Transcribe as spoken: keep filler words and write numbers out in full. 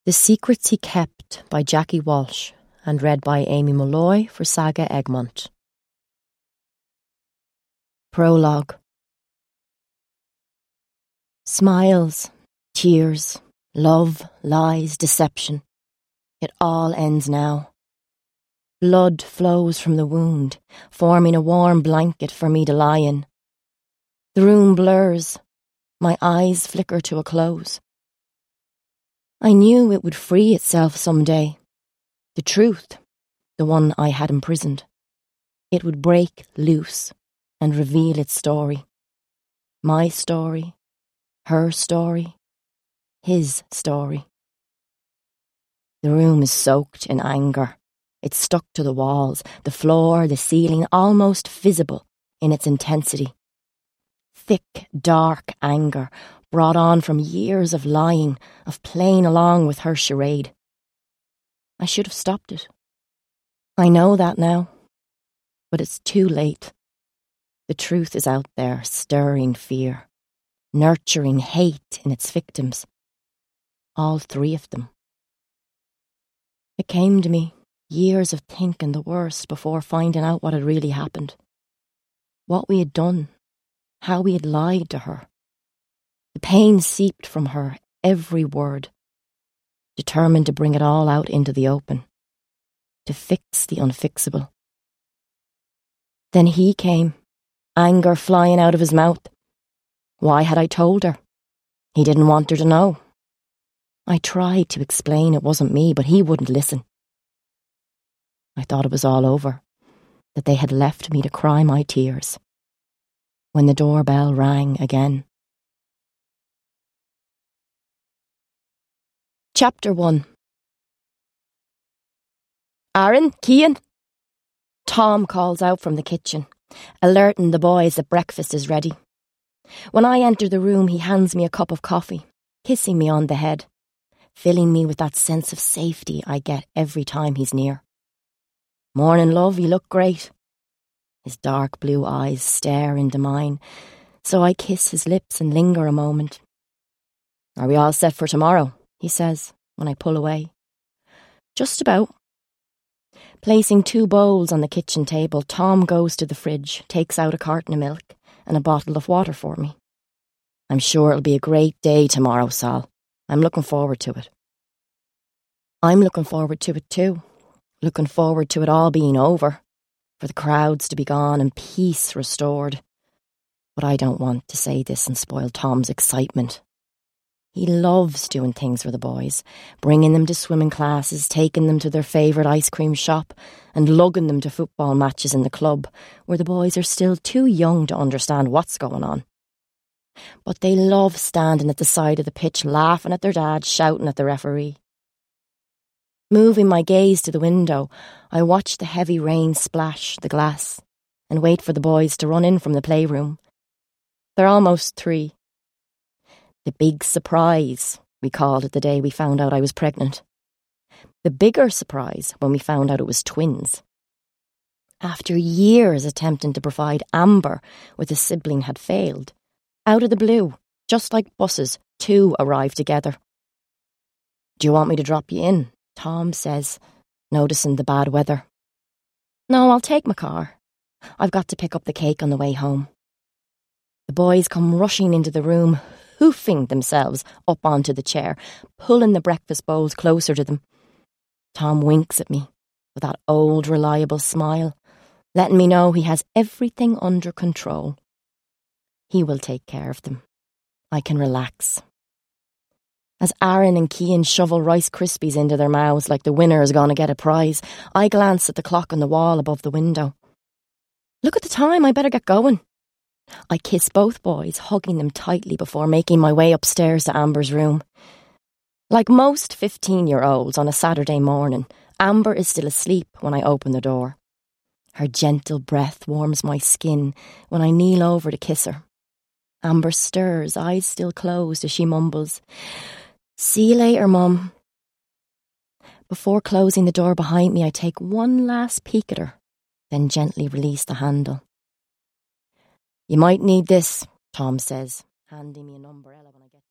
The Secrets He Kept by Jackie Walsh and read by Amy Molloy for Saga Egmont. Prologue. Smiles, tears, love, lies, deception. It all ends now. Blood flows from the wound, forming a warm blanket for me to lie in. The room blurs. My eyes flicker to a close. I knew it would free itself someday. The truth, the one I had imprisoned. It would break loose and reveal its story. My story, her story, his story. The room is soaked in anger. It's stuck to the walls, the floor, the ceiling, almost visible in its intensity. Thick, dark anger, brought on from years of lying, of playing along with her charade. I should have stopped it. I know that now, but it's too late. The truth is out there, stirring fear, nurturing hate in its victims. All three of them. It came to me, years of thinking the worst before finding out what had really happened. What we had done, how we had lied to her. The pain seeped from her, every word, determined to bring it all out into the open, to fix the unfixable. Then he came, anger flying out of his mouth. Why had I told her? He didn't want her to know. I tried to explain it wasn't me, but he wouldn't listen. I thought it was all over, that they had left me to cry my tears. When the doorbell rang again. Chapter one. Aaron, Cian. Tom calls out from the kitchen, alerting the boys that breakfast is ready. When I enter the room, he hands me a cup of coffee, kissing me on the head, filling me with that sense of safety I get every time he's near. Morning, love, you look great. His dark blue eyes stare into mine, so I kiss his lips and linger a moment. Are we all set for tomorrow? He says, when I pull away. Just about. Placing two bowls on the kitchen table, Tom goes to the fridge, takes out a carton of milk and a bottle of water for me. I'm sure it'll be a great day tomorrow, Sol. I'm looking forward to it. I'm looking forward to it too. Looking forward to it all being over, for the crowds to be gone and peace restored. But I don't want to say this and spoil Tom's excitement. He loves doing things for the boys, bringing them to swimming classes, taking them to their favourite ice cream shop, and lugging them to football matches in the club, where the boys are still too young to understand what's going on. But they love standing at the side of the pitch, laughing at their dad, shouting at the referee. Moving my gaze to the window, I watch the heavy rain splash the glass and wait for the boys to run in from the playroom. They're almost three. The big surprise, we called it the day we found out I was pregnant. The bigger surprise when we found out it was twins. After years attempting to provide Amber with a sibling had failed, out of the blue, just like buses, two arrived together. Do you want me to drop you in? Tom says, noticing the bad weather. No, I'll take my car. I've got to pick up the cake on the way home. The boys come rushing into the room, hoofing themselves up onto the chair, pulling the breakfast bowls closer to them. Tom winks at me with that old reliable smile, letting me know he has everything under control. He will take care of them. I can relax. As Aaron and Cian shovel Rice Krispies into their mouths like the winner is going to get a prize, I glance at the clock on the wall above the window. Look at the time, I better get going. I kiss both boys, hugging them tightly before making my way upstairs to Amber's room. Like most fifteen-year-olds on a Saturday morning, Amber is still asleep when I open the door. Her gentle breath warms my skin when I kneel over to kiss her. Amber stirs, eyes still closed, as she mumbles, "See you later, Mum." Before closing the door behind me, I take one last peek at her, then gently release the handle. You might need this, Tom says, handing me an umbrella when I get